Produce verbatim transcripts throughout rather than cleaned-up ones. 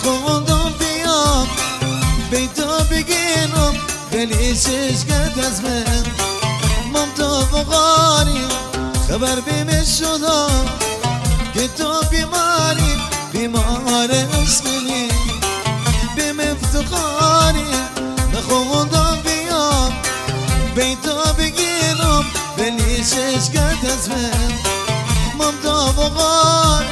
نخوندم بیام بیتا بگینم ولی چشکت از من ممتا بغاری خبر بیم شدم که تو بیماری بیمار عشقی بیم افتخاری نخوندم بیام بیتا بگینم ولی چشکت از من ممتا بغاری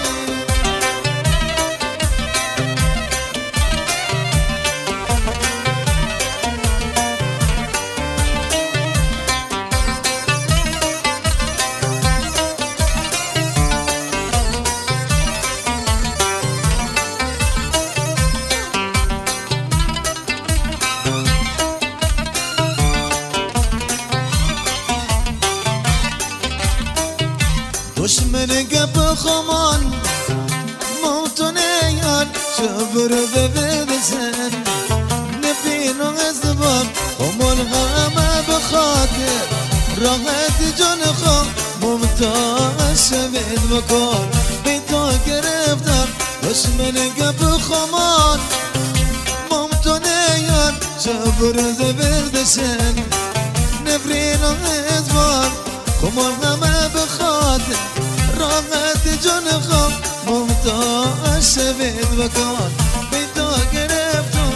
دشمن گپ خمان موتونه یار شبر به بدسن نفین و ازبار خمول غمه بخاطر راحت جان خم ممتاز شبید بکن بیتا گرفتم دشمن گپ خمان موتونه یار شبر به بدسن نفین و ازبار خمول غمه بخاطر راحت جان خم ممتاز شبید بکن بیتا گرفتم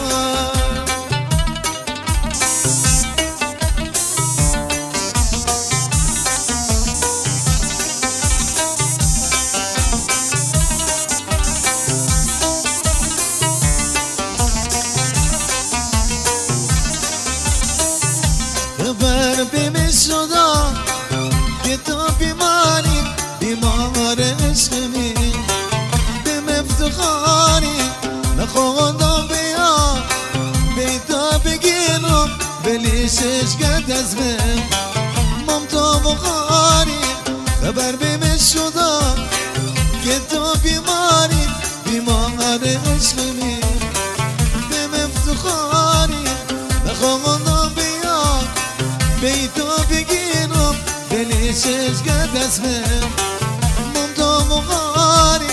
خبر بیم شدم که تو بیماری بیمار عشقی بیم افتخاری نخوندم بیام بیتا بگینم ولی چشکت از من ممتا بغاری خبر بیم شدم که تو بیماری بیمار عشقی بیم افتخاری نخوندم بیام بیتا بگینم ولی چشکت از من ممتا بغاری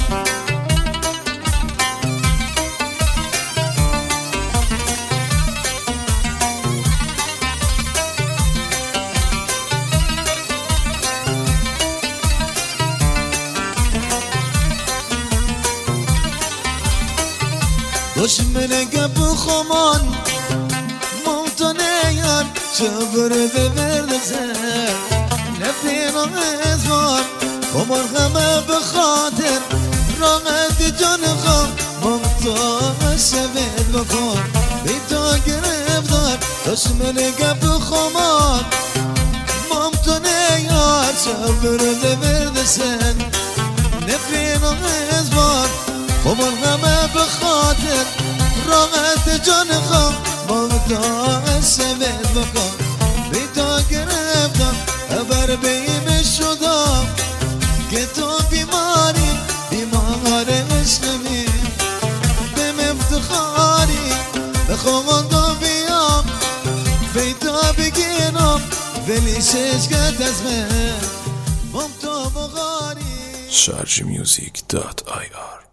دشمن گپ خمان موتونه یار شبر به بردسن نفین و ازوار عمر غمه بخاطر راحت جان خم ممتاز شبید بکن بیتا گرفتار دشمن گپ خمان ممتونه یار شبر به بردسن نفین و ازوار عمر غمه بخاطر راحت جان خم ممتاز شبید بکن بیتا گرفتم خبر بیم شدم که تو بیماری بیمار عشقی بیم افتخاری بخوندم بیام بیتا بگینم ولی چشکت از من ممتا بغاری شارژ میوزیک دات آی آر